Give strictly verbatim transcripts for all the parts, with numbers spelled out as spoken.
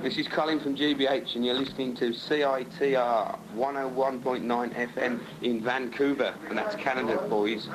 This is Colin from G B H and you're listening to C I T R one oh one point nine F M in Vancouver, and that's Canada, boys.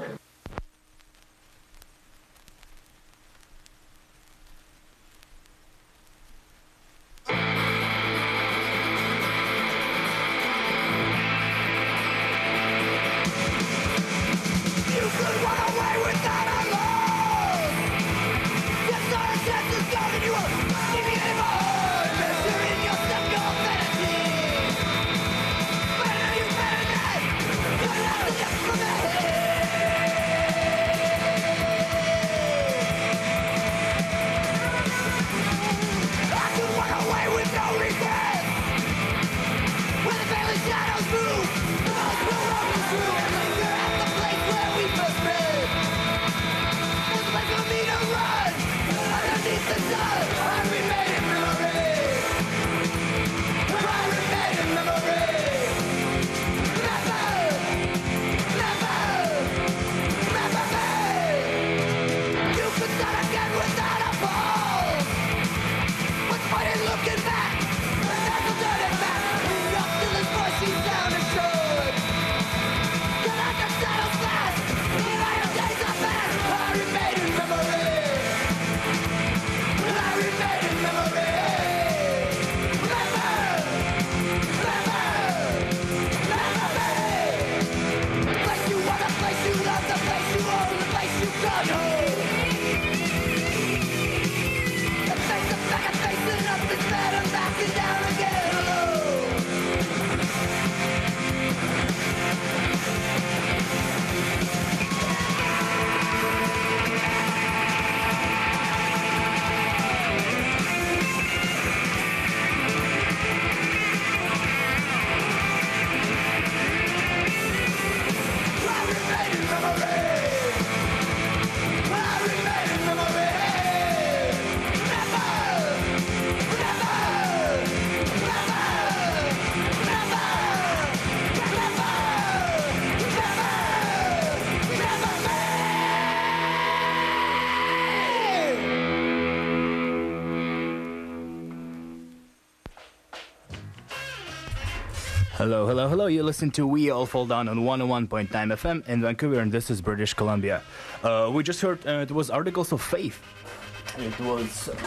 Hello, hello, hello. You listen to We All Fall Down on one oh one point nine F M in Vancouver, and this is British Columbia. Uh, we just heard uh, it was Articles of Faith. It was uh,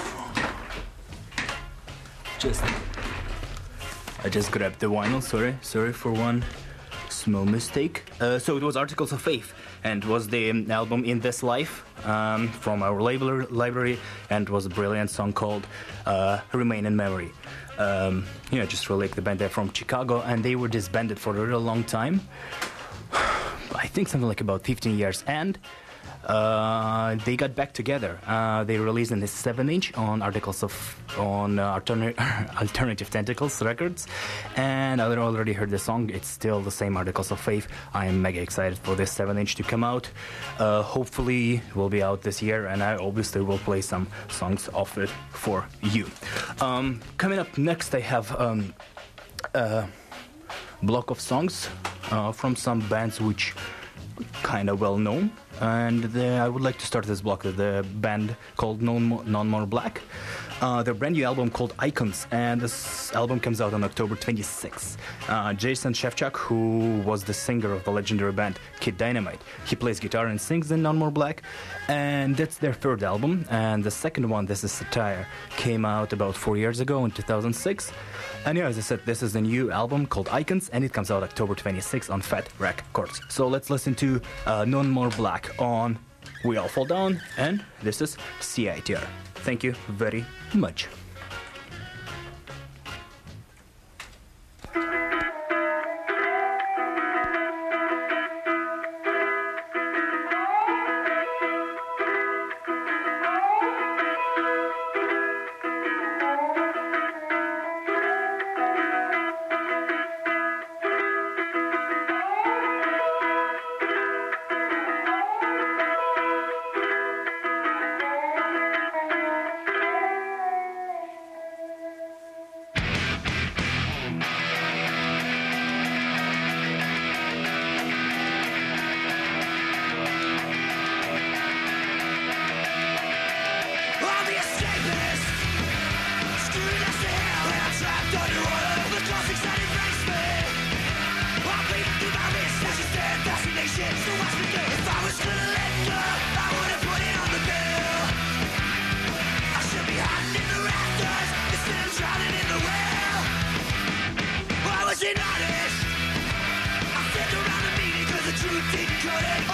just I just grabbed the vinyl. Sorry, sorry for one small mistake. Uh, so it was Articles of Faith, and was the um, album In This Life um, from our label library, and was a brilliant song called uh, Remain in Memory. Um, you know, just really like the band. They're from Chicago, and they were disbanded for a real long time. I think something like about fifteen years, and uh, they got back together. Uh, they released in this seven inch on Articles of on uh, Alterna- Alternative Tentacles Records, and I already heard the song. It's still the same, Articles of Faith. I am mega excited for this seven inch to come out. Uh, hopefully, it will be out this year, and I obviously will play some songs off it for you. Um, coming up next, I have um, a block of songs uh, from some bands which kind of well known, and the, I would like to start this block with the band called None More, None More Black. Uh, their brand new album called Icons, and this album comes out on October twenty-sixth. Uh, Jason Shevchuk, who was the singer of the legendary band Kid Dynamite, he plays guitar and sings in None More Black, and that's their third album. And the second one, This Is Satire, came out about four years ago in two thousand six. And yeah, as I said, this is the new album called Icons, and it comes out October twenty-sixth on Fat Records. So let's listen to uh, None More Black on We All Fall Down, and this is C I T R. Thank you very much.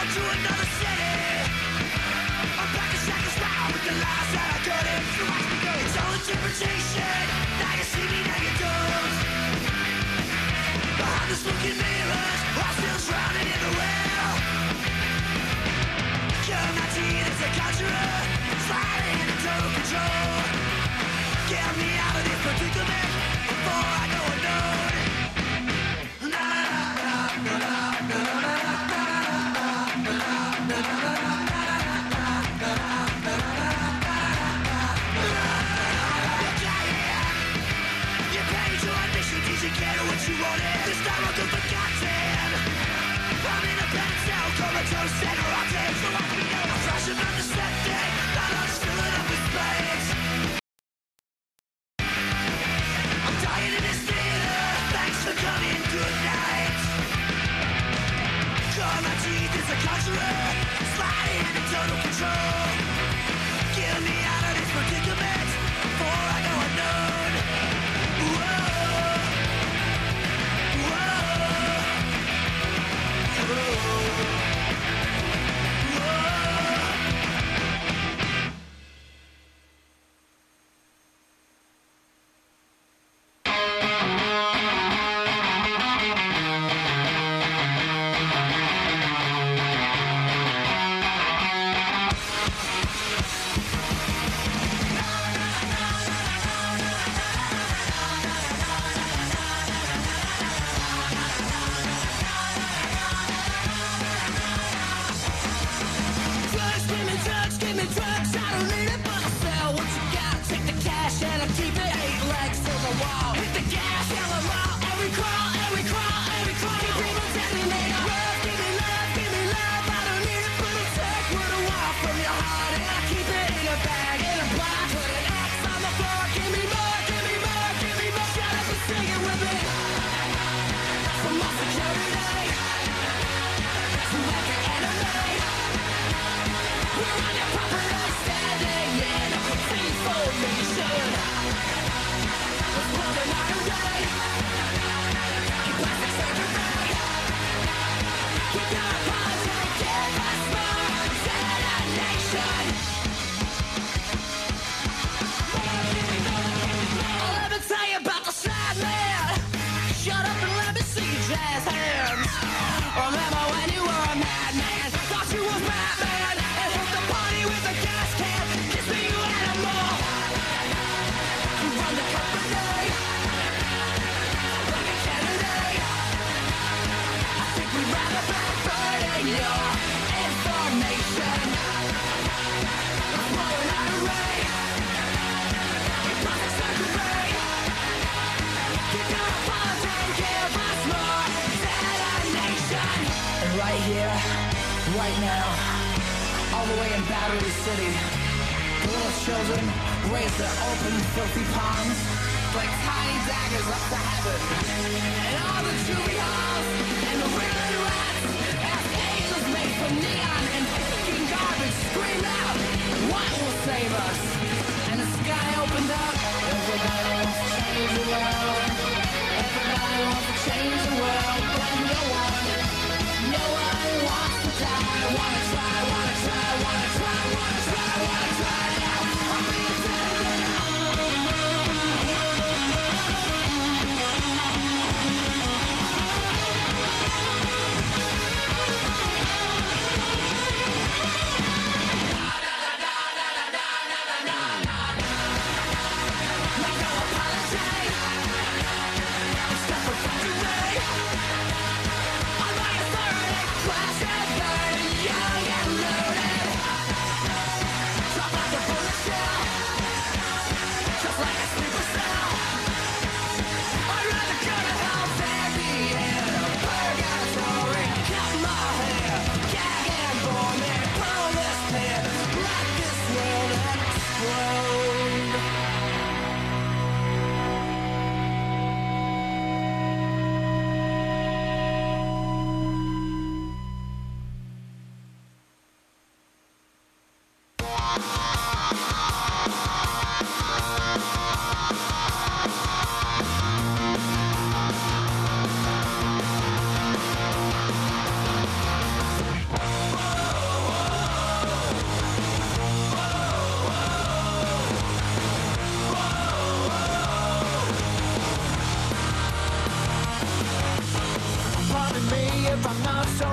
to another city. I'm back in shackles now with the lies that I couldn't. So watch me go. It's all interpretation. Now you see me, now you don't. Behind the smoking mirrors, I'm still drowning in the well. Kill my teeth as a conjurer, sliding into total control. Get me out of this predicament before I go unknown. Na na na na na na na. What you wanted, this time I'll go forgotten. I'm in a pen cell, comatose and rotten. So watch me go. I'm flashing on the septic, not on filling up with space. I'm dying in this theater, thanks for coming, good night. Claw my teeth as a conjurer, sliding into total control. Get me out of this predicament before I go unknown. Whoa. Right now, all the way in Battery City, the little children raise their open, filthy palms like tiny daggers up to heaven. And all the juvie halls and the wriggling rats ask angels made from neon and fucking garbage scream out, what will save us? And the sky opened up. Everybody wants to change the world. Everybody wants to change the world, but no one, no one wants to die. Wanna try, wanna try, wanna try, wanna try, wanna try now. I'm being dead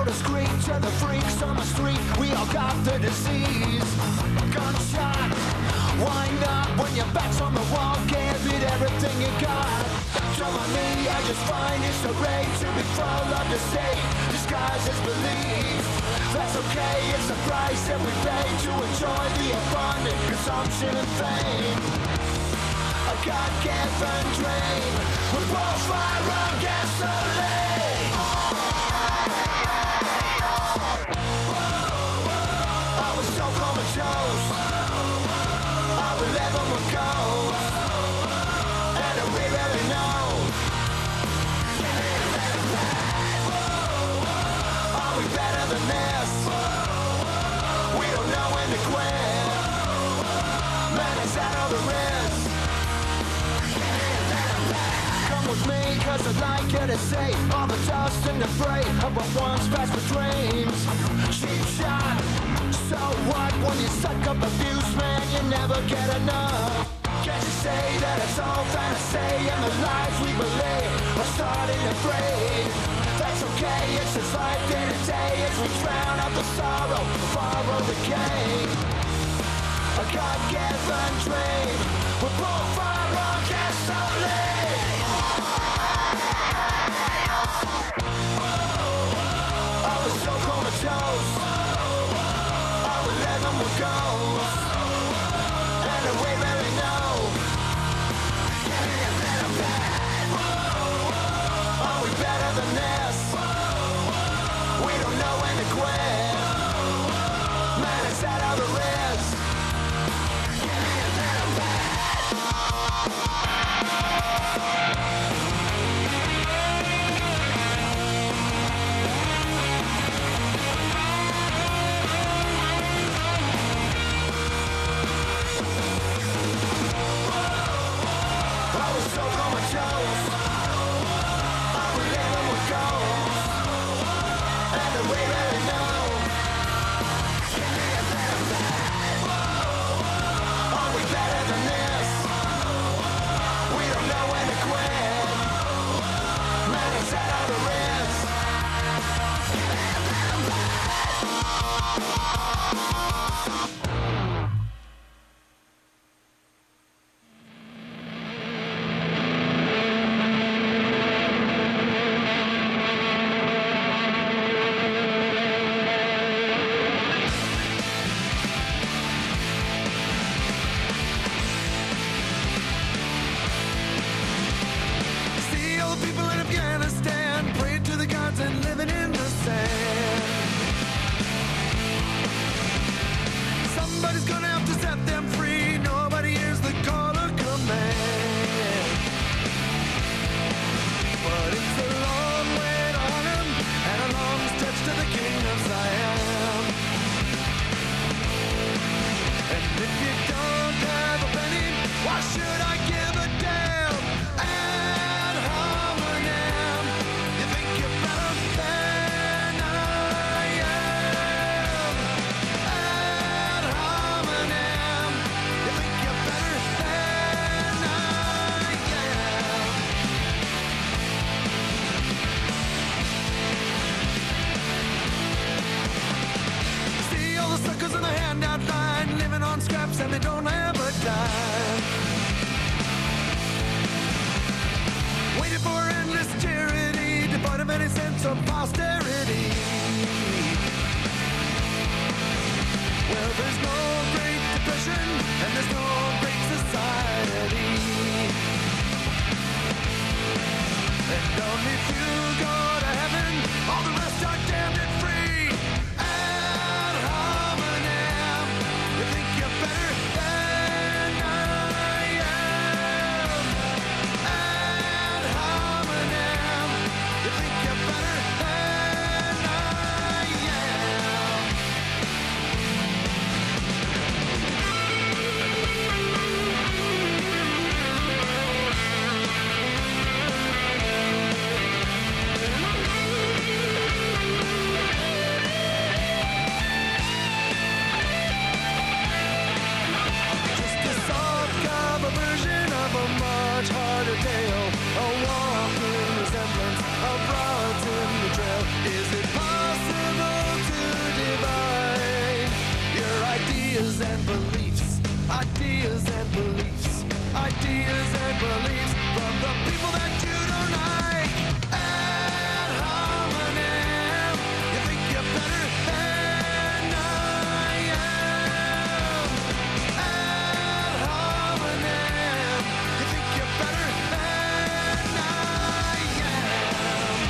discreet to the freaks on the street. We all got the disease. Gunshot, wind up when your back's on the wall. Give it everything you got. Don't mind me, I just find it so great to be full of deceit. Disguise as belief. That's okay, it's the price that we pay to enjoy the abundant consumption and fame. A God-given dream. We both fire on gasoline. I was so comatose. I would live on my ghost. And do we really know? Are we better than this? We don't know when to quit. Man, is that all there is? Come with me, cause I'd like you to see all the dust and debris of what once passed for dreams. Cheap shot. So what when you suck up abuse, man, you never get enough. Can't you say that it's all fantasy and the lies we believe are starting to breathe? That's okay, it's just life day to day as we drown out the sorrow, borrow the game. A God-given dream, we're both fire on gasoline. I was so comatose. I would let them go. And do we really know? Are we better than this? We don't know when to quit. Man, is that all there is? I was so comatose. I would let them go. And do we really know? Are we better than this? We don't know when to quit. Man, is that all there is? See all the people in Afghanistan praying to the gods and living in the sand. Somebody's gonna have to set them free. Nobody hears the call of command. But it's a long way to Harlem and a long stretch to the King of Zion. And if you don't have a penny, why should I give a damn? Ad hominem, you think you're better than ideas and beliefs from the people that you don't like. Ad hominem, you think you're better than I am. Ad hominem, you think you're better than I am.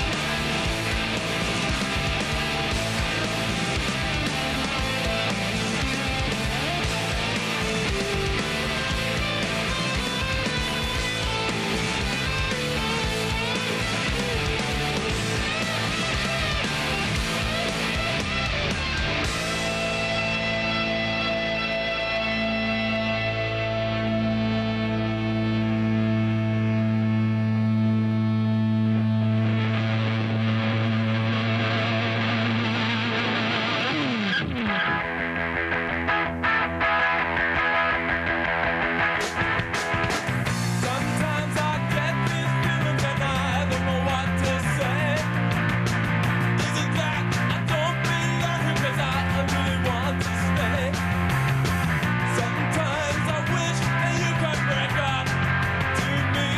Sometimes I get these feelings and I don't know what to say. Is it that I don't belong here 'cause I really want to stay? Sometimes I wish that you could break up to me.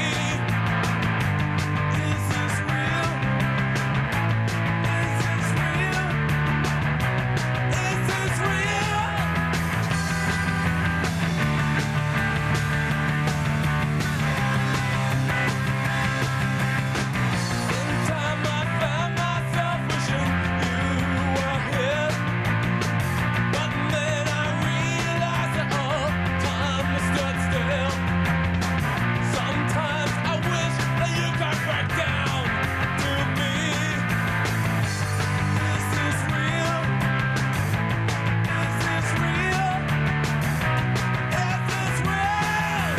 Is this real? Is this real? Is this real? In time I found myself wishing you were here, but then I realized that all time was stood still. Sometimes I wish that you could break down to me. Is this real? Is this real? Is this real?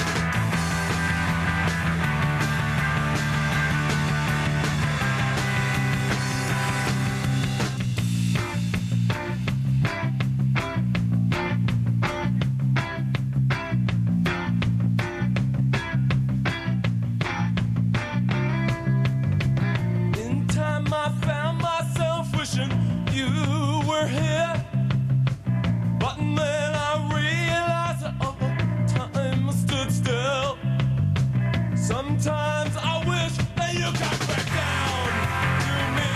In time I found myself wishing you were here, but then I realized that all time stood still. Sometimes I wish that you could break down to me.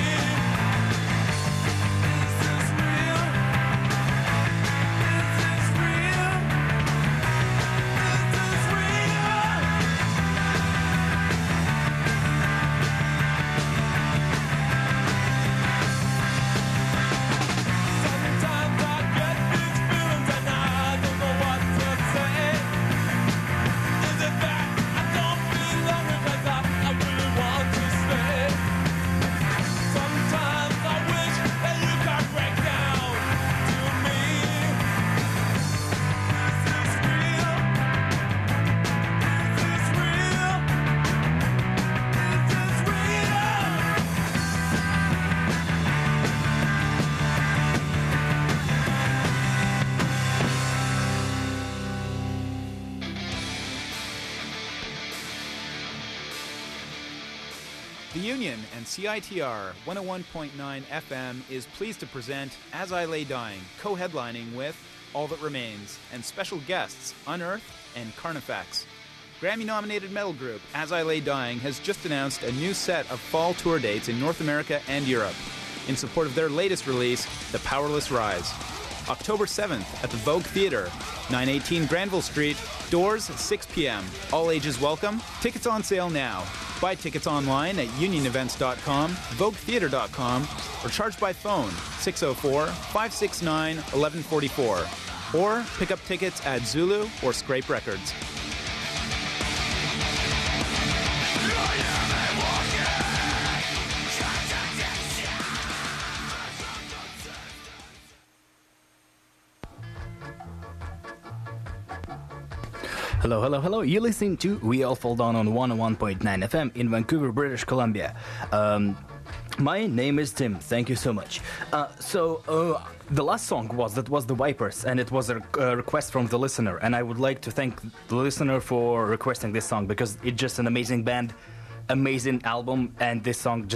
Is this real? Is this real? Is this real? Sometimes I get these feelings and I don't know what to say. Is it that I don't belong here 'cause I, I really want to stay? Sometimes I wish that you could break down to me. Is this real? Is this real? Is this real? The Union and C I T R one oh one point nine F M is pleased to present As I Lay Dying, co-headlining with All That Remains, and special guests Unearth and Carnifex. Grammy-nominated metal group As I Lay Dying has just announced a new set of fall tour dates in North America and Europe in support of their latest release, The Powerless Rise. October seventh at the Vogue Theatre, nine eighteen Granville Street, doors six p.m. All ages welcome. Tickets on sale now. Buy tickets online at union events dot com, vogue theatre dot com, or charge by phone six oh four, five six nine, one one four four. Or pick up tickets at Zulu or Scrape Records. Hello, hello, hello. You're listening to We All Fall Down on one oh one point nine F M in Vancouver, British Columbia. Um, my name is Tim. Thank you so much. Uh, so, uh, the last song was that was The Vipers, and it was a, a request from the listener. And I would like to thank the listener for requesting this song because it's just an amazing band, amazing album, and this song just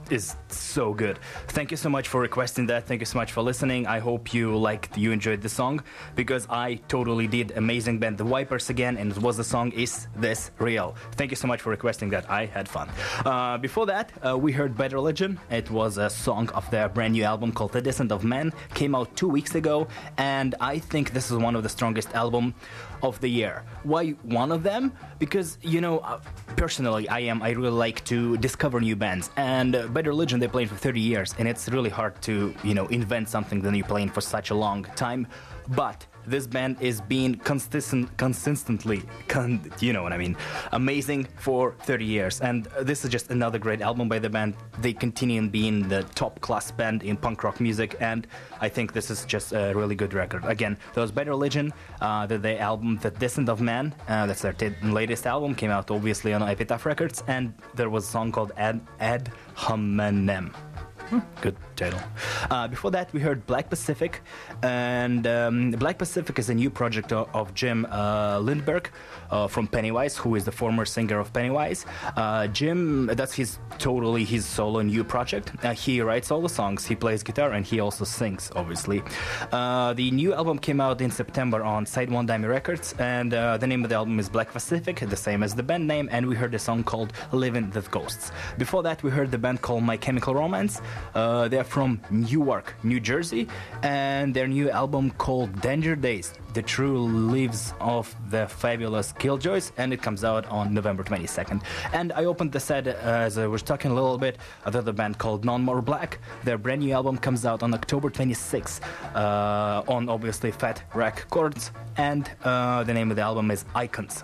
is so good. Thank you so much for requesting that. Thank you so much for listening. I hope you liked, you enjoyed the song, because I totally did. Amazing band, The Vipers again, and it was the song Is This Real? Thank you so much for requesting that. I had fun. Uh, before that, uh, we heard Bad Religion. It was a song of their brand new album called The Descent of Man. Came out two weeks ago, and I think this is one of the strongest album of the year. Why one of them? Because, you know, uh, personally, I am, I really like to discover new bands, and uh, Bad Religion, they played for thirty years, and it's really hard to, you know, invent something that you're playing for such a long time, but this band is being consistent, consistently, con, you know what I mean, amazing for thirty years. And this is just another great album by the band. They continue being the top class band in punk rock music, and I think this is just a really good record. Again, there was Bad Religion, uh, the, the album The Descent of Man, uh, that's their t- latest album, came out obviously on Epitaph Records, and there was a song called Ad, Ad Hominem. Hmm, good title. Uh, before that, we heard Black Pacific, and um, Black Pacific is a new project of, of Jim uh, Lindberg uh, from Pennywise, who is the former singer of Pennywise. Uh, Jim, that's his totally his solo new project. Uh, he writes all the songs, he plays guitar, and he also sings, obviously. Uh, the new album came out in September on Side One Dime Records, and uh, the name of the album is Black Pacific, the same as the band name, and we heard a song called Living with Ghosts. Before that, we heard the band called My Chemical Romance. Uh, they're from Newark, New Jersey, and their new album called Danger Days, The True Lives of the Fabulous Killjoys, and it comes out on November twenty-second. And I opened the set uh, as I was talking a little bit about the band called None More Black. Their brand new album comes out on October twenty-sixth uh, on obviously Fat Records, and uh, the name of the album is Icons.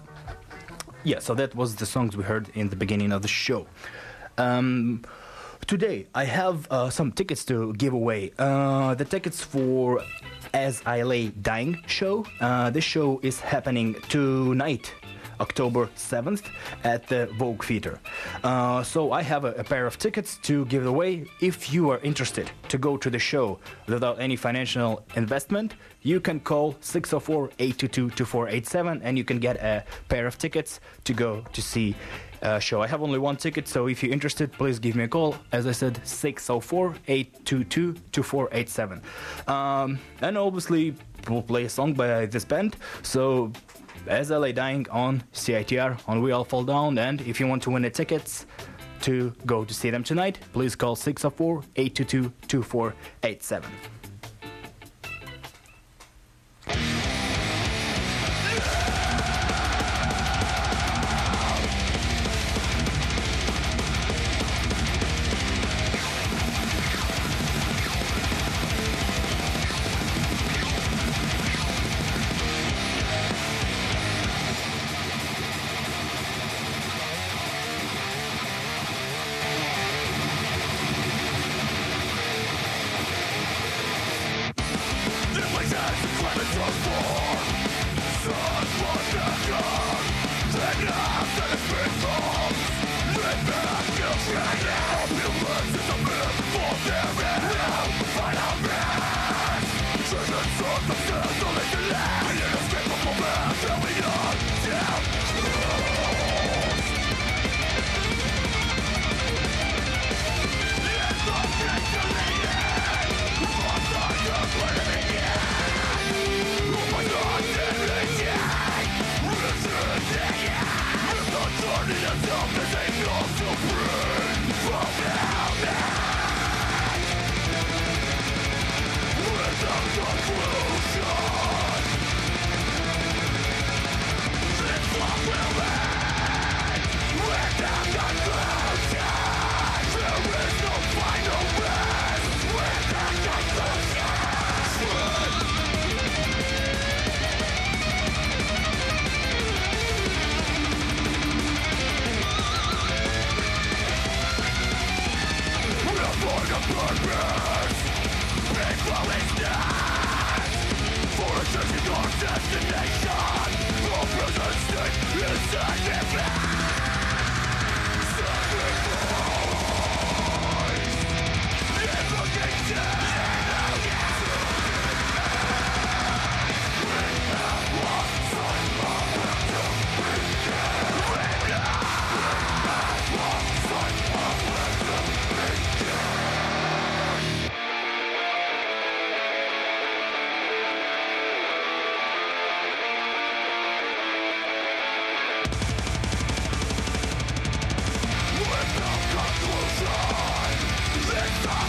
Yeah, so that was the songs we heard in the beginning of the show. Um... Today, I have uh, some tickets to give away. Uh, the tickets for As I Lay Dying show. Uh, this show is happening tonight, October seventh, at the Vogue Theater. Uh, so I have a, a pair of tickets to give away. If you are interested to go to the show without any financial investment, you can call six oh four, eight two two, two four eight seven, and you can get a pair of tickets to go to see Uh, show. I have only one ticket, so if you're interested, please give me a call. As I said, six oh four, eight two two, two four eight seven. Um, and obviously, we'll play a song by this band. So, As I Lay Dying on C I T R, on We All Fall Down. And if you want to win the tickets to go to see them tonight, please call six oh four, eight two two, two four eight seven.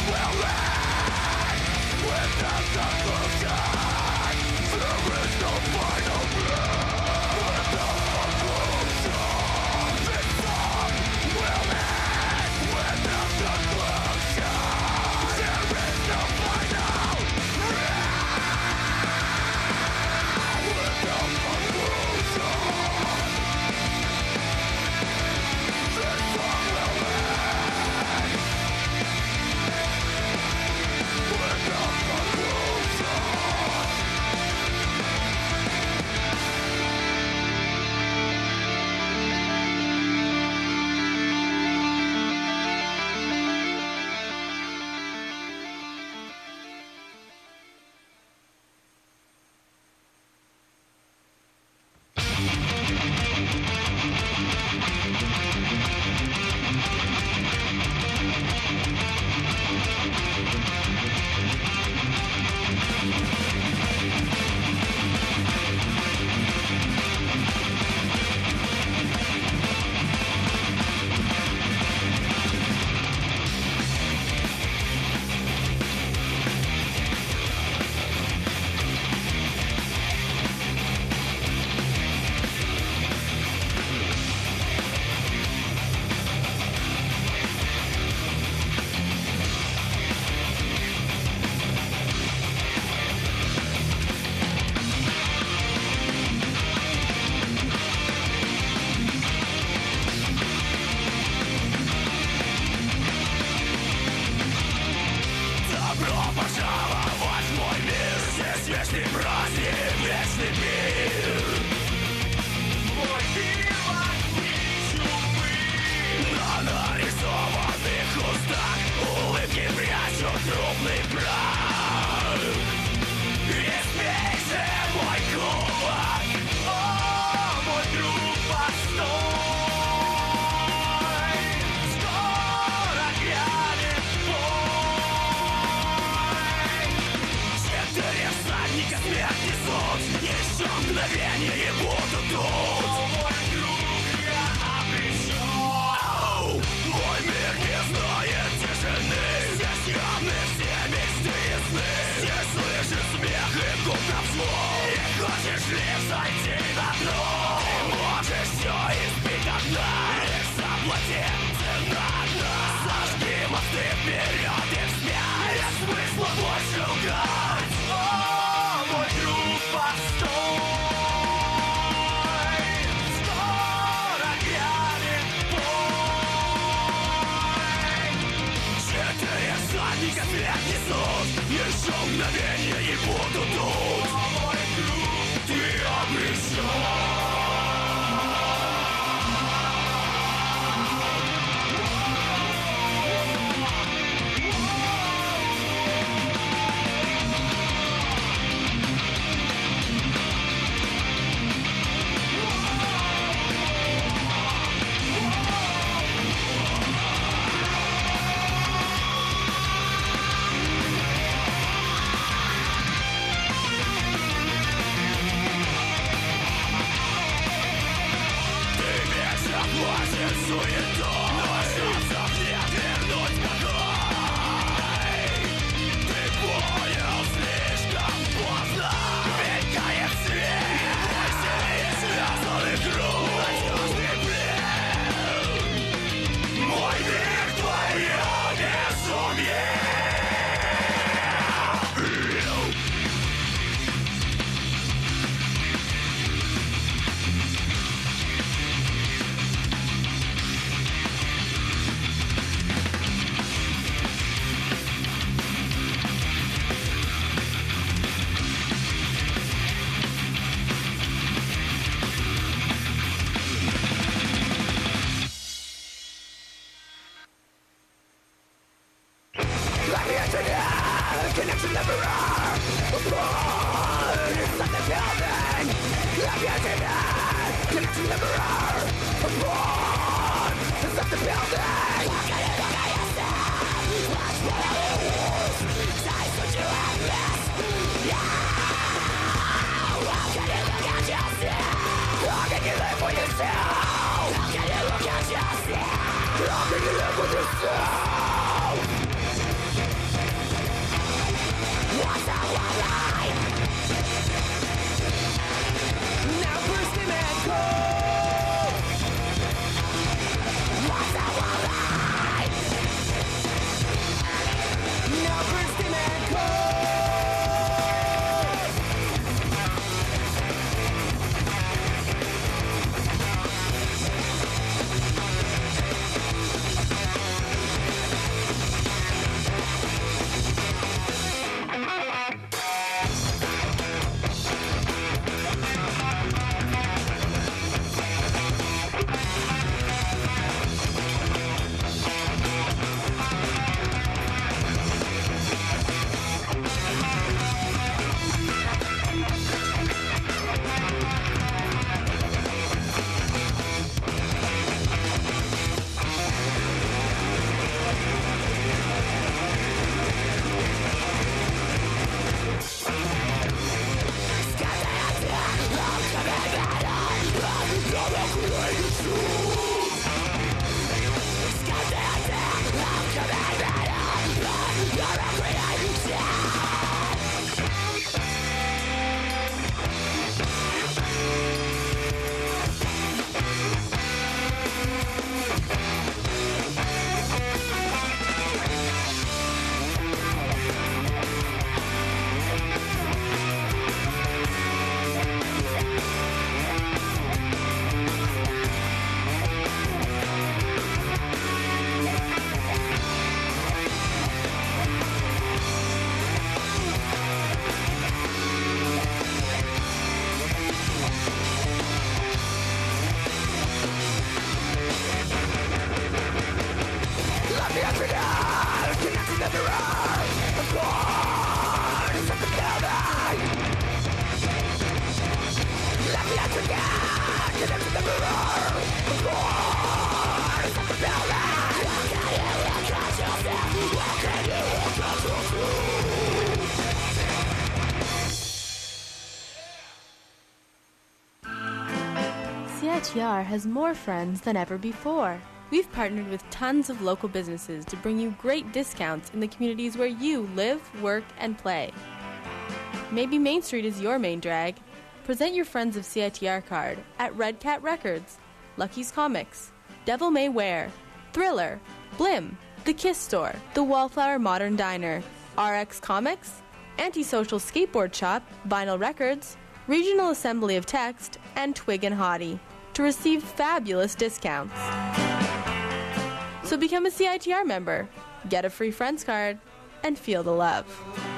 How can you live with yourself? C I T R has more friends than ever before. We've partnered with tons of local businesses to bring you great discounts in the communities where you live, work, and play. Maybe Main Street is your main drag. Present your Friends of C I T R card at Red Cat Records, Lucky's Comics, Devil May Wear, Thriller, Blim, The Kiss Store, The Wallflower Modern Diner, R X Comics, Antisocial Skateboard Shop, Vinyl Records, Regional Assembly of Text, and Twig and Hottie to receive fabulous discounts. So become a C I T R member, get a free Friends card, and feel the love.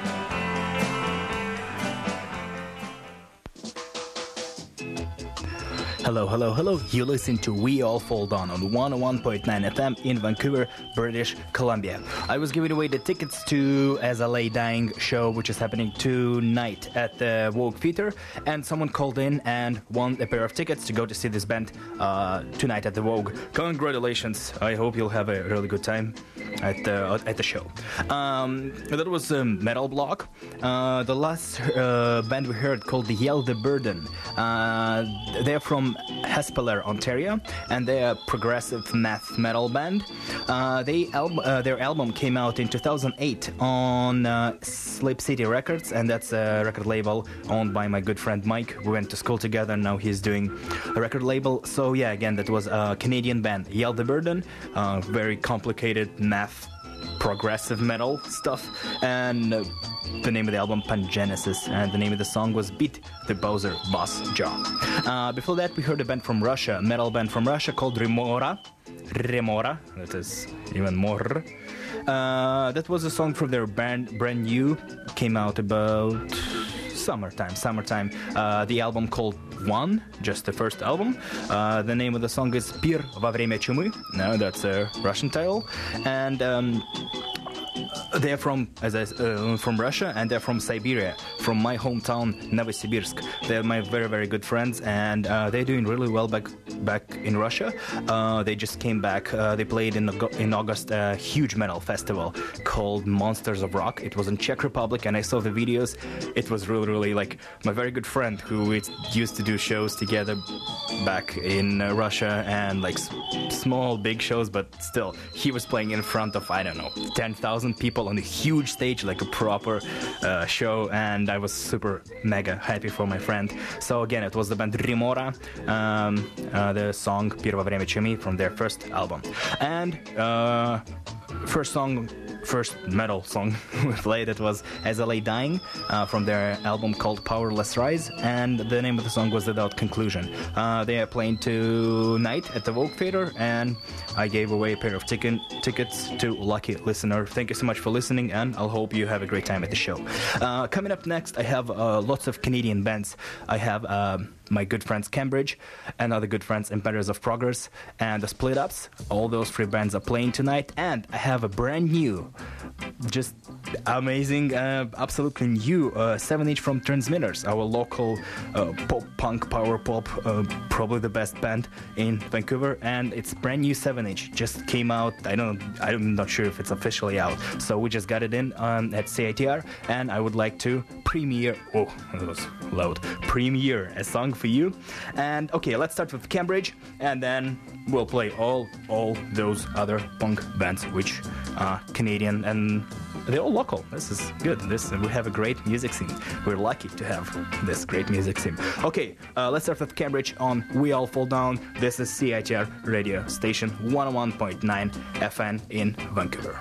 Hello, hello, hello. You listen to We All Fall Down on one oh one point nine F M in Vancouver, British Columbia. I was giving away the tickets to As I Lay Dying show, which is happening tonight at the Vogue Theatre, and someone called in and won a pair of tickets to go to see this band uh, tonight at the Vogue. Congratulations. I hope you'll have a really good time at the, at the show. Um, that was a metal block. Uh, the last uh, band we heard called the Yell the Burden. Uh, they're from Hespeler, Ontario, and they're a progressive math metal band. Uh, they al- uh, their album came out in two thousand eight on uh, Sleep City Records, and that's a record label owned by my good friend Mike. We went to school together, and now he's doing a record label. So yeah, again, that was a Canadian band, Yell the Burden, uh, very complicated math progressive metal stuff, and uh, the name of the album Pangenesis, and the name of the song was Beat the Bowser Boss Jaw. Uh, before that we heard a band from Russia, a metal band from Russia called Remora. Remora, that is even more. Uh, that was a song from their band, brand new, came out about summertime, summertime. Uh, the album called One, just the first album. Uh, the name of the song is Pir во время чумы. No, that's a Russian title. And um, they're from, as I, uh, from Russia, and they're from Siberia, from my hometown, Novosibirsk. They're my very, very good friends, and uh, they're doing really well back back in Russia. Uh, they just came back. Uh, they played in in August a huge metal festival called Monsters of Rock. It was in Czech Republic, and I saw the videos. It was really, really like my very good friend who used to do shows together back in uh, Russia, and like s- small, big shows, but still, he was playing in front of, I don't know, ten thousand people on a huge stage, like a proper uh, show, and I was super mega happy for my friend. So again, it was the band Remora, um, uh, the song Pir во время чумы from their first album. And uh, first song, first metal song we played, it was As I Lay Dying uh, from their album called Powerless Rise, and the name of the song was Without Conclusion. Uh, they are playing tonight at the Vogue Theatre, and I gave away a pair of ticket, tickets to lucky listener. Thank you so much for listening, and I'll hope you have a great time at the show. Uh, coming up next, I have uh, lots of Canadian bands. I have uh, my good friends Cambridge, and other good friends Emperors of Progress, and the Split Ups. All those three bands are playing tonight, and I have a brand new just amazing, uh, absolutely new uh, seven inch from Transmitters, our local uh, pop punk power pop, uh, probably the best band in Vancouver, and it's brand new seven inch just came out. I don't I'm not sure if it's officially out, so we just got it in um, at C I T R, and I would like to premiere oh that was loud premiere a song for you. And okay, let's start with Cambridge, and then we'll play all all those other punk bands which are Canadian, and they're all local. This is good. This we have a great music scene. We're lucky to have this great music scene. Okay, uh, let's start with Cambridge on We All Fall Down. This is C I T R radio station one oh one point nine F M in Vancouver.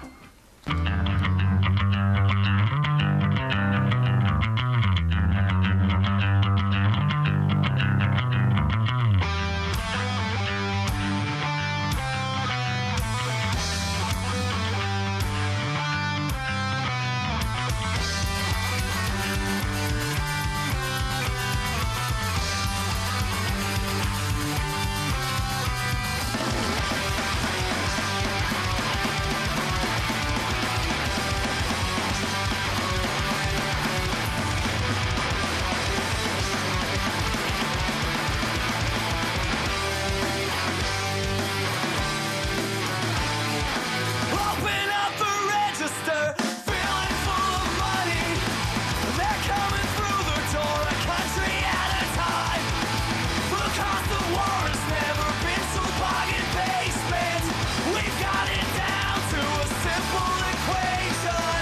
Open up the register, filling full of money. They're coming through the door, a country at a time. The cost of war has never been so bargain basement. We've got it down to a simple equation.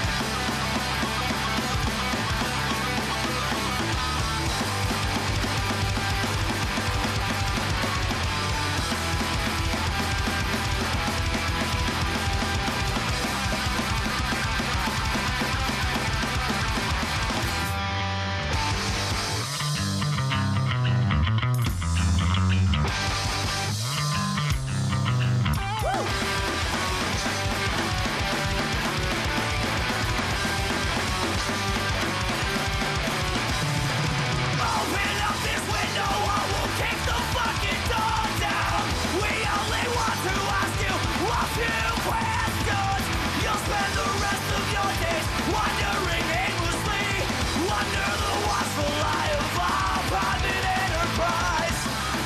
Open up this window or we'll kick the fucking door down. We only want to ask you a few questions. You'll spend the rest of your days wandering aimlessly under the watchful eye of our private enterprise.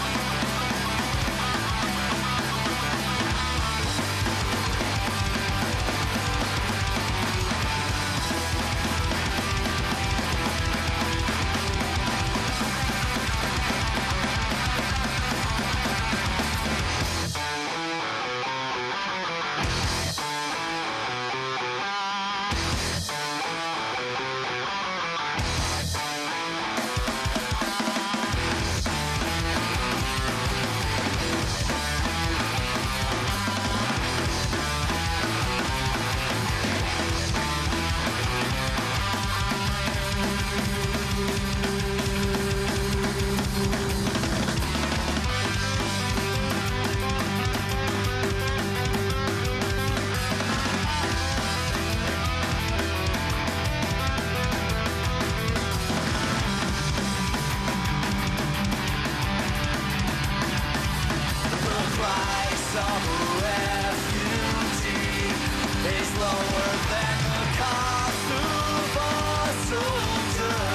The price of a refugee is lower than the cost of a soldier.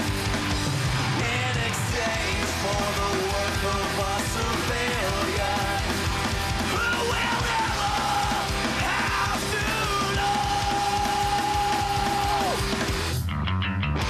In exchange for the worth of a civilian who will never have to know.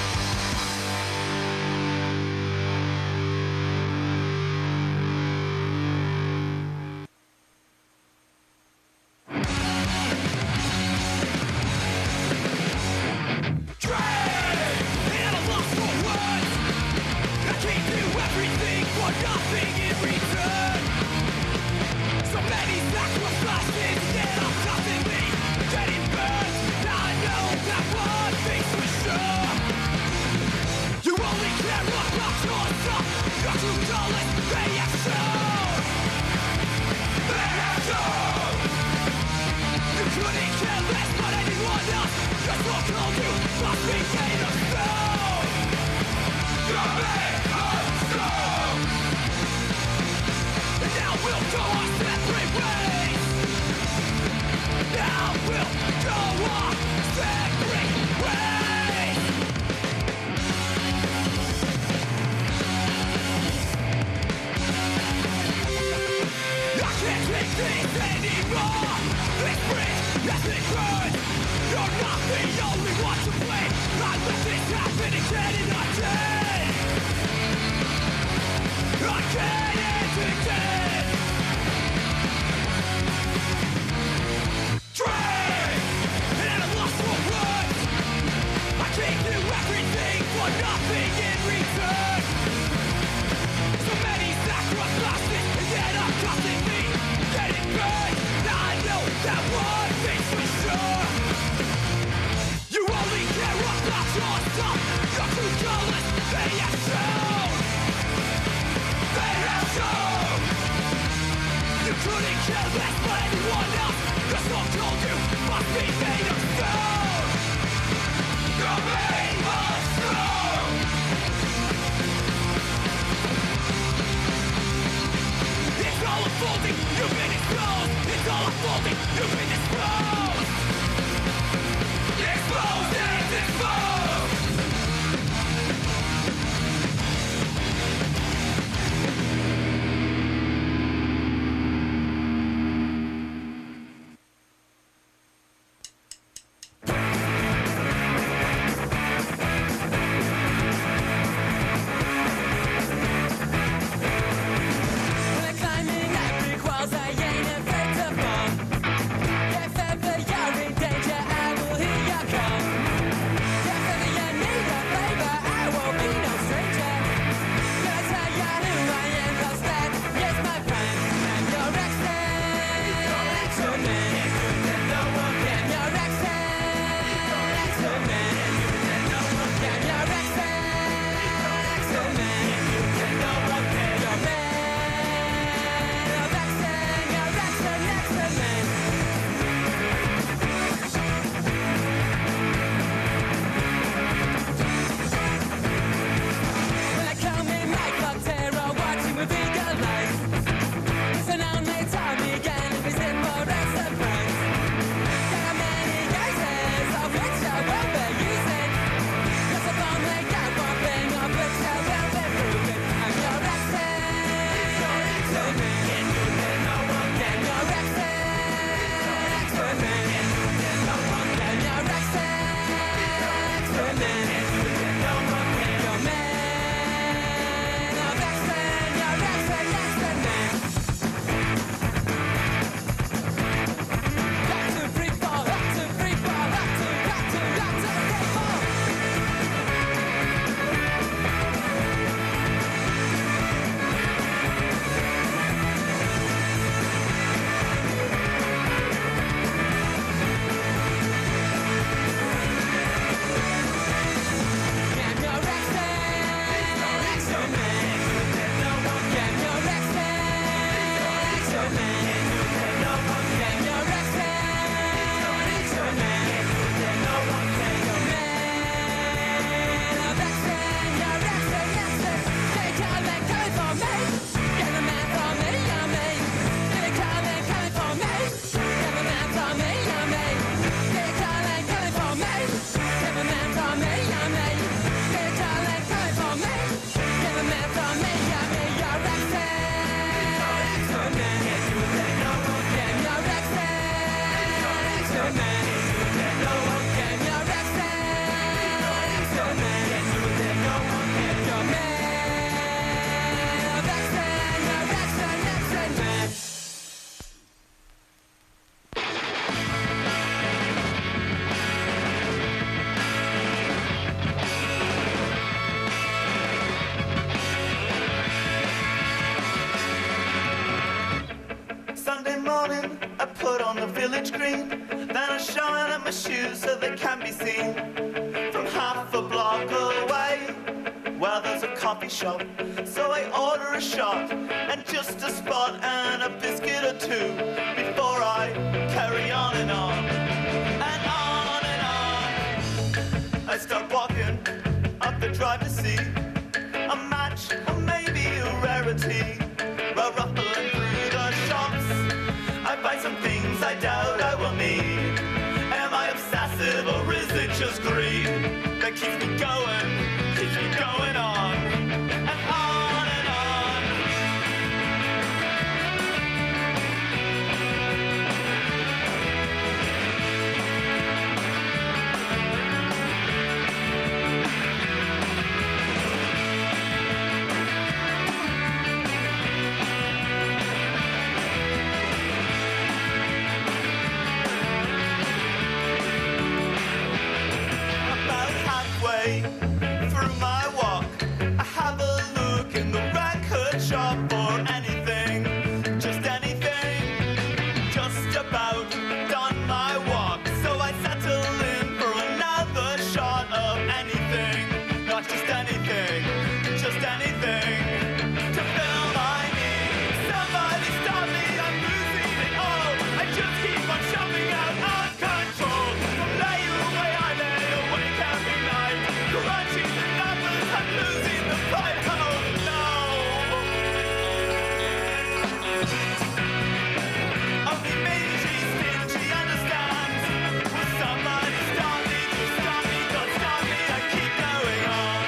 And I'm lost for words. I can't do everything for nothing in return. So many sacrifices, yet I'm nothing me getting burned. Now I know that one thing's for sure. You only care about yourself, your true colors, reaction. Reaction. You couldn't care less about anyone else. Just what told you must be made of stone. You're made of stone. And now we'll go our separate ways. Now we'll go our secret. You're not the only one to blame. I let this happen again and again. Again and again. Drain, and at a loss for words. I gave you everything for nothing in return. So many sacrifices, and yet I'm costing me getting burned. Now I know that one thing's for sure. You only care about yourself. You're too jealous. They have shown. They have shown. You couldn't care less for anyone else. Your soul told you must be made of stone. You're made of stone. It's all unfolding. You've been exposed. It's all unfolding. You've been exposed. Exposed and exposed. When I'm climbing up brick walls, I ain't afraid to fall. If ever you're in danger, I will hear you come. If ever you need a favor, I won't be no stranger. Gonna tell you who I am, 'cause that is my friend. I'm your accent. To me. I'm your accent. To me. I'm your accent. To me. Your man of accent, your accent, excellent. When I come in my cocktail, I'll watch you with eager eyes. Listen on me, tell me again, if it's in for a surprise. There are many guises of which I will be using. 'Cause I've only got one thing of which I will be proving. I'm your accent to me. I'm your accent to me. I'm your accent to me. Your man of accent, your accent, excellent. Got to free fall, got to free fall, got to, got to, got to free fall. I'm your accent to me. I'm your accent to me. I'm your accent to me. Your man of accent, your accent, accent. They come and coming for me. Get a man for me, you're me. They come and coming for me. Get a man for me, you're me. They come and coming for me. Get a man for me, you're me. They come and coming for me. Get a man for me, you're me. Your accent to me. Yeah, your accent to me. Yeah, your accent to me. Your man of accent, your accent, accent man. Sunday morning, I put on the village green. Then I shine up my shoes so they can be seen. From half a block away, well, there's a coffee shop. So I order a shot and just a spot and a biscuit or two before I carry on and on and on and on. I start walking up the drive to see a match or maybe a rarity. Well, ruffling through the shops, I buy some things I doubt I will need. Am I obsessive or is it just greed that keeps me going, keeps me going on and on and on? shop for anything, just anything, just about done my walk. So I settle in for another shot of anything, not just anything, just anything, to fill my need. Somebody stop me, I'm losing it all. I just keep on shoving out of control. From lay away, I lay awake every night, crunching the numbers, I'm losing the fight. Oh no! Only me, she's stingy, understands. Will somebody stop me? Just stop me, don't stop me, I keep going on.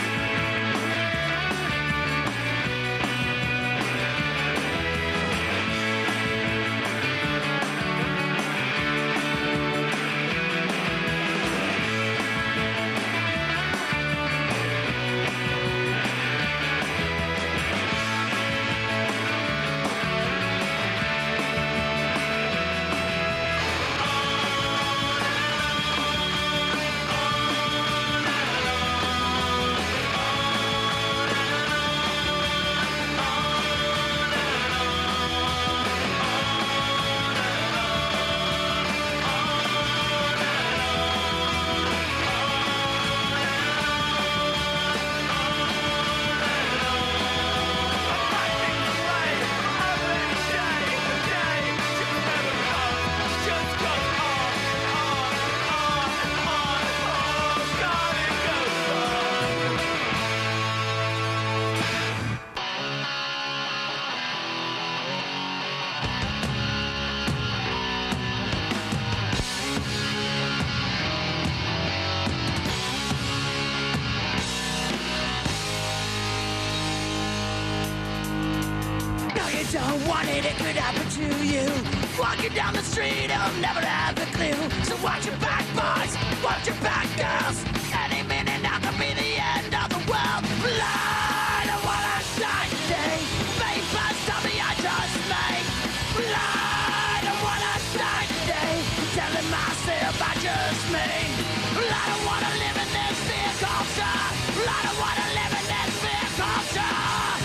No, you don't want it, it could happen to you. Walking down the street, you'll never have a clue. So watch your back, boys, watch your back, girls. Any minute now could be the end of the world. Blood, I wanna shine today. Vapors tell me I just made. Blood, I wanna shine today. I'm telling myself I just made. I don't wanna live in this fear culture. I don't wanna live in this fear culture.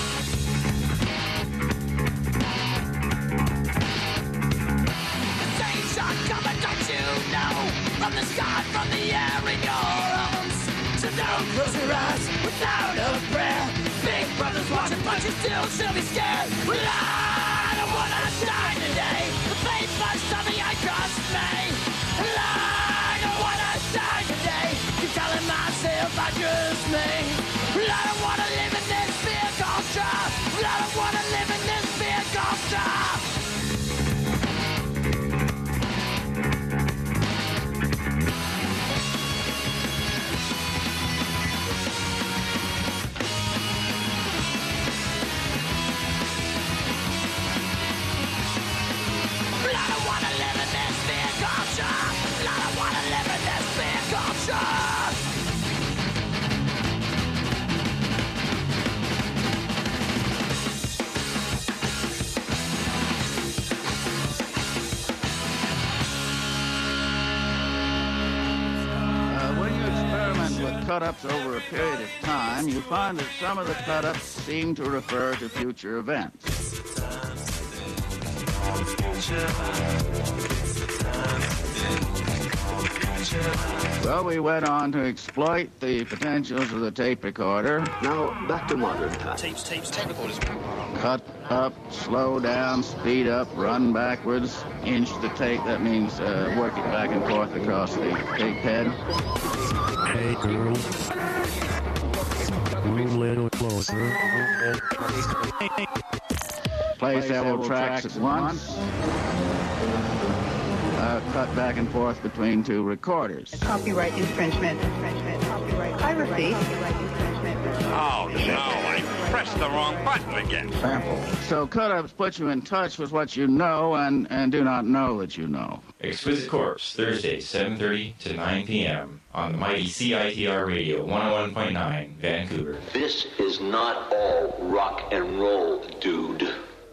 Shot coming, don't you know? From the sky, from the air in your arms. So don't close your eyes without a prayer. Big brother's watching, but you still should be scared. Well, I don't wanna die today. The faith must tell me I just may. Well, I don't wanna die today. Keep telling myself I just may. Well, I don't wanna live in this fear culture. Well, I don't wanna live in this fear culture. Cut-ups over a period of time, you find that some of the cut-ups seem to refer to future events. Well, we went on to exploit the potentials of the tape recorder. Now, back to modern times. Tapes, tapes, tape recorders. Cut up, slow down, speed up, run backwards, inch the tape. That means uh, work it back and forth across the tape head. Hey, girl. Move a little closer. Play several tracks at once. Uh, cut back and forth between two recorders. Copyright infringement. Infringement. Copyright piracy. Oh, no, I pressed the wrong button again. Sample. So cut-ups put you in touch with what you know and, and do not know that you know. Exquisite Corpse, Thursday, seven thirty to nine p.m. on the mighty C I T R Radio, one oh one point nine, Vancouver. This is not all rock and roll, dude.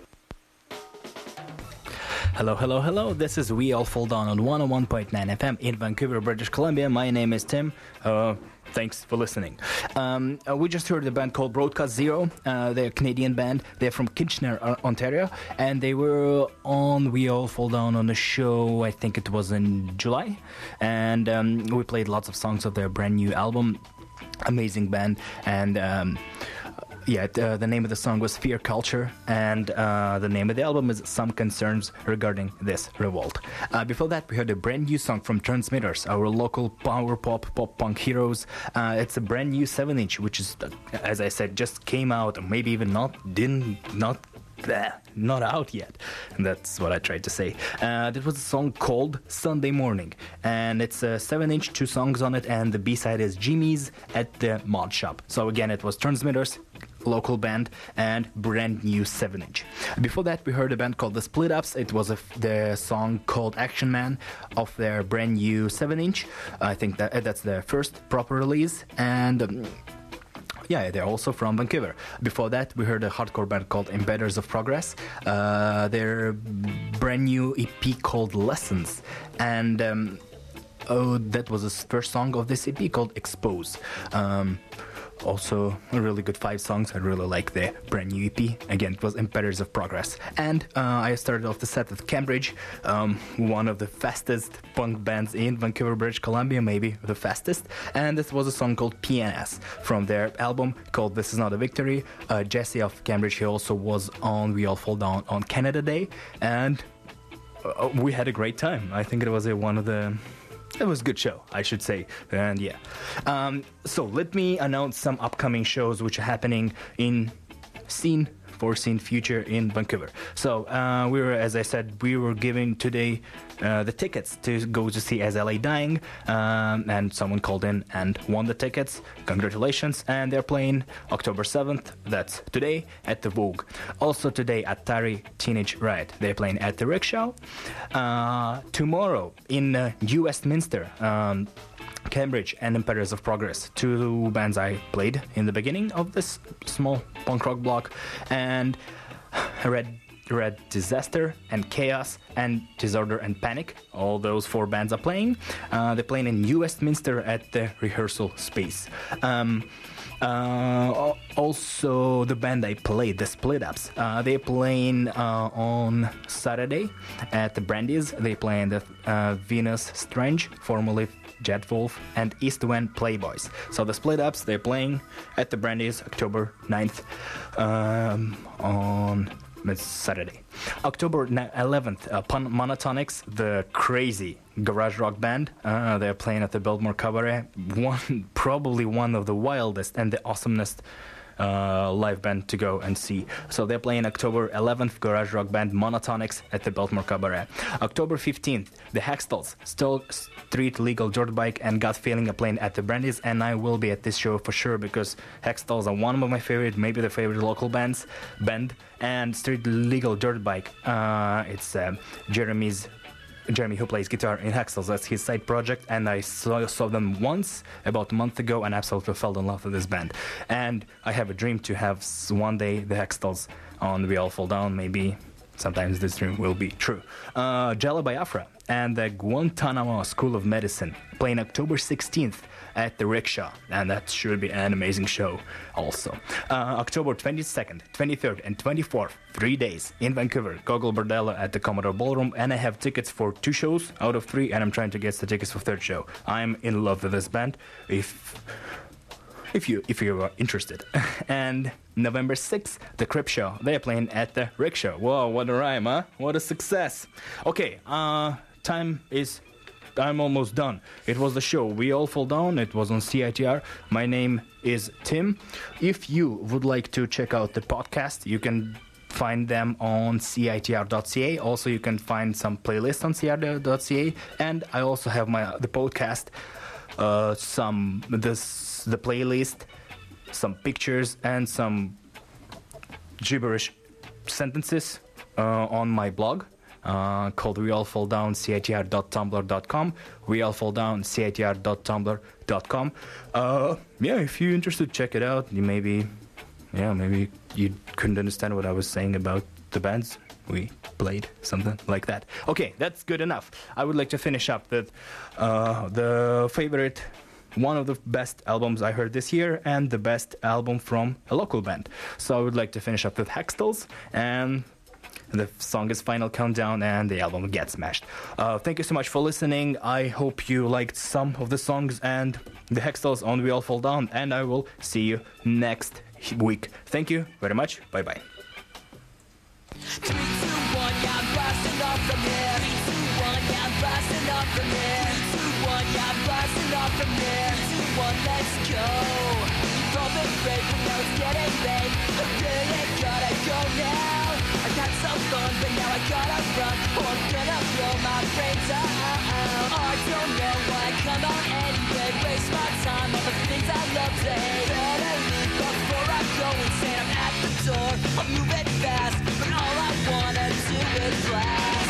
Hello, hello, hello. This is We All Fall Down on one oh one point nine F M in Vancouver, British Columbia. My name is Tim. Uh, thanks for listening. Um, uh, we just heard a band called Broadcast Zero. Uh, they're a Canadian band. They're from Kitchener, uh, Ontario, and they were on We All Fall Down on a show, I think it was in July, and um, we played lots of songs of their brand new album. Amazing band, and um, yeah, uh, the name of the song was Fear Culture, and uh, the name of the album is Some Concerns Regarding This Revolt. Uh, before that, we heard a brand new song from Transmitters, our local power pop, pop punk heroes. Uh, it's a brand new seven inch, which is, uh, as I said, just came out, or maybe even not, didn't, not Bleh, not out yet. And that's what I tried to say. Uh, that was a song called Sunday Morning, and it's a seven inch, two songs on it, and the B-side is Jimmy's at the Mod Shop. So again, it was Transmitters, local band, and brand new seven inch. Before that, we heard a band called The Split Ups. It was a, the song called Action Man of their brand new seven inch. I think that that's their first proper release, and um, yeah, they're also from Vancouver. Before that, we heard a hardcore band called Embedders of Progress. Uh, their brand new E P called Lessons. And um, oh, that was the first song of this E P called Expose. Um, also, a really good five songs. I really like the brand new E P. Again, it was Embedders of Progress. And uh, I started off the set with Cambridge, um, one of the fastest punk bands in Vancouver, British Columbia, maybe the fastest. And this was a song called P N S from their album called This Is Not a Victory. Uh, Jesse of Cambridge, he also was on We All Fall Down on Canada Day. And uh, we had a great time. I think it was a, one of the... It was a good show, I should say, and yeah. Um, so let me announce some upcoming shows which are happening in scene, foreseen future in Vancouver. So uh, we were, as I said, we were giving today uh, the tickets to go to see As I Lay Dying, um, and someone called in and won the tickets. Congratulations! And they're playing October seventh, that's today, at the Vogue. Also today at Atari Teenage Riot, they're playing at the Rickshaw. Uh, tomorrow in uh, New Westminster, um, Cambridge and Embedders of Progress, two bands I played in the beginning of this small punk rock block, and Red Red Disaster and Chaos and Disorder and Panic. All those four bands are playing. Uh, they're playing in New Westminster at the rehearsal space. Um, uh, also, the band I played, the Split Ups, uh, they're playing uh, on Saturday at the Brandy's. They play in the uh, Venus Strange, formerly Jet Wolf, and East Wind Playboys. So the Split Ups, they're playing at the Brandy's October ninth um, on Saturday. October eleventh, uh, Monotonics, the crazy garage rock band, uh, they're playing at the Biltmore Cabaret. One, probably one of the wildest and the awesomest Uh, live band to go and see. So they're playing October eleventh, garage rock band Monotonics at the Biltmore Cabaret. October fifteenth, the Hextals, Still Street Legal Dirt Bike and Gut Feeling are playing at the Brandy's, and I will be at this show for sure because Hextals are one of my favorite, maybe the favorite local bands, band, and Street Legal Dirt Bike. Uh, it's uh, Jeremy's Jeremy, who plays guitar in Hextals, that's his side project, and I saw, saw them once about a month ago and absolutely fell in love with this band. And I have a dream to have one day the Hextals on We All Fall Down. Maybe sometimes this dream will be true. Uh, Jello Biafra and the Guantanamo School of Medicine playing October sixteenth at the Rickshaw, and that should be an amazing show also. Uh, October twenty-second, twenty-third, and twenty-fourth, three days in Vancouver, Gogol Bordello at the Commodore Ballroom, and I have tickets for two shows out of three, and I'm trying to get the tickets for third show. I'm in love with this band, if if you if you are interested. And November sixth, the Crip Show, they're playing at the Rickshaw. Whoa, what a rhyme, huh? What a success. Okay, uh, time is... I'm almost done. It was the show We All Fall Down. It was on C I T R. My name is Tim. If you would like to check out the podcast, you can find them on C I T R dot C A. Also, you can find some playlists on C I T R dot C A. And I also have my the podcast, uh, some this the playlist, some pictures, and some gibberish sentences uh, on my blog. Uh, called We All Fall Down C I T R dot tumblr dot com. We All Fall Down C I T R dot tumblr dot com. Uh, yeah, if you're interested, check it out. You maybe, yeah, maybe you couldn't understand what I was saying about the bands we played, something like that. Okay, that's good enough. I would like to finish up with uh, the favorite one of the best albums I heard this year and the best album from a local band. So I would like to finish up with Hextals, and the song is Final Countdown, and the album gets smashed. Uh, thank you so much for listening. I hope you liked some of the songs and the Hextals on We All Fall Down, and I will see you next week. Thank you very much. Bye-bye. Three, two, one, yeah, I'm blasting off from here. Three, two, one, yeah, I'm blasting off from here. Three, two, one, yeah, I'm blasting off from here. Three, two, one, let's go. You've all been great, but now it's getting late. I really gotta go now. I've had some fun, but now I gotta run, or I'm gonna blow my brains out. I don't know why I come out anyway. Waste my time on the things I love to hate. Better leave before I go insane. I'm at the door, I'm moving fast, but all I wanna do is blast.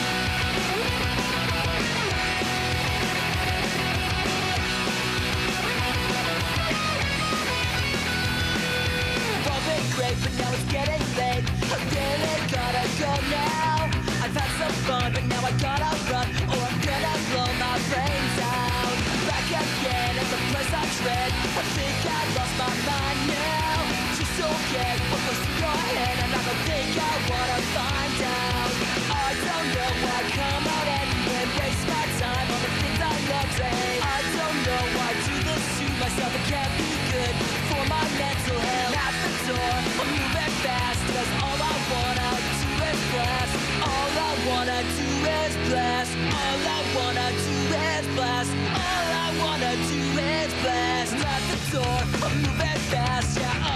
All been great, but now it's getting late. I really gotta go now. I've had some fun, but now I gotta run, or I'm gonna blow my brains out. Back again at the place I tread. I think I lost my mind now. Just okay, what goes through your head, and I don't think I wanna find out. I don't know why I come out anyway. Waste my time on the things I love to hate. I don't know why I do this to myself. It can't be good for my mental health. At the door, I'm moving fast, cause all I wanna do is blast. All I wanna do is blast. All I wanna do is blast. All I wanna do is blast. At the door, I'm moving fast, yeah.